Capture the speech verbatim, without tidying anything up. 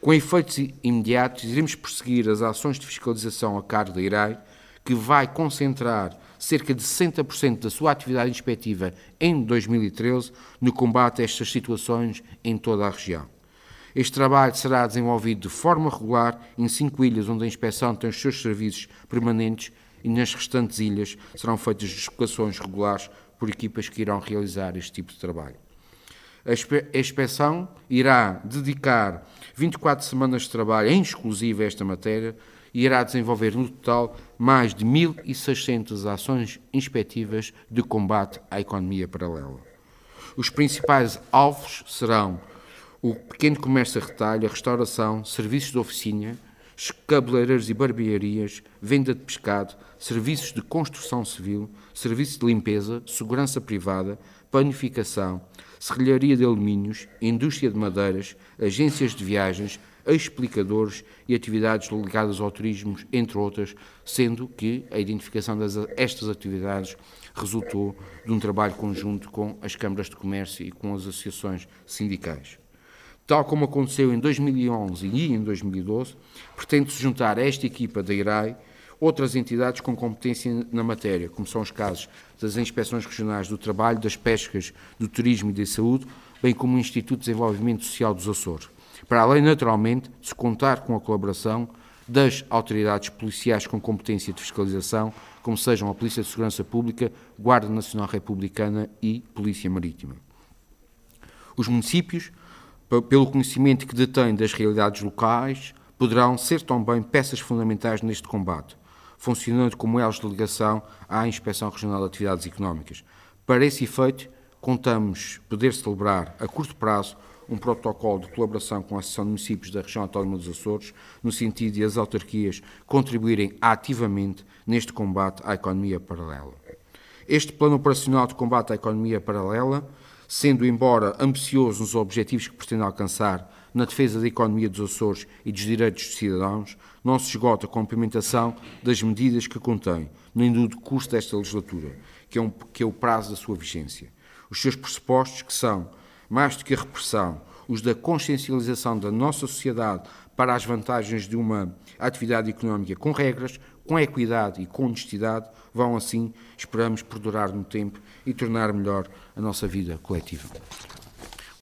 Com efeitos imediatos, iremos prosseguir as ações de fiscalização a cargo da I R A I, que vai concentrar cerca de sessenta por cento da sua atividade inspectiva em dois mil e treze no combate a estas situações em toda a região. Este trabalho será desenvolvido de forma regular em cinco ilhas onde a inspeção tem os seus serviços permanentes e nas restantes ilhas serão feitas deslocações regulares por equipas que irão realizar este tipo de trabalho. A inspeção irá dedicar vinte e quatro semanas de trabalho em exclusivo a esta matéria e irá desenvolver no total mais de mil e seiscentas ações inspectivas de combate à economia paralela. Os principais alvos serão o pequeno comércio a retalho, a restauração, serviços de oficina, cabeleireiros e barbearias, venda de pescado, serviços de construção civil, serviços de limpeza, segurança privada, panificação, serralharia de alumínios, indústria de madeiras, agências de viagens, explicadores e atividades ligadas ao turismo, entre outras, sendo que a identificação destas atividades resultou de um trabalho conjunto com as câmaras de comércio e com as associações sindicais. Tal como aconteceu em dois mil e onze e em dois mil e doze, pretende-se juntar a esta equipa da I R A I outras entidades com competência na matéria, como são os casos das Inspeções Regionais do Trabalho, das Pescas, do Turismo e da Saúde, bem como o Instituto de Desenvolvimento Social dos Açores, para além, naturalmente, de se contar com a colaboração das autoridades policiais com competência de fiscalização, como sejam a Polícia de Segurança Pública, Guarda Nacional Republicana e Polícia Marítima. Os municípios, pelo conhecimento que detêm das realidades locais, poderão ser também peças fundamentais neste combate, funcionando como elos de ligação à Inspeção Regional de Atividades Económicas. Para esse efeito, contamos poder celebrar, a curto prazo, um protocolo de colaboração com a Associação de Municípios da Região Autónoma dos Açores, no sentido de as autarquias contribuírem ativamente neste combate à economia paralela. Este plano operacional de combate à economia paralela, sendo embora ambicioso nos objetivos que pretende alcançar na defesa da economia dos Açores e dos direitos dos cidadãos, não se esgota com a implementação das medidas que contém, nem do decurso desta legislatura, que é, um, que é o prazo da sua vigência. Os seus pressupostos, que são, mais do que a repressão, os da consciencialização da nossa sociedade para as vantagens de uma atividade económica com regras, com equidade e com honestidade, vão assim, esperamos, perdurar no tempo e tornar melhor a nossa vida coletiva.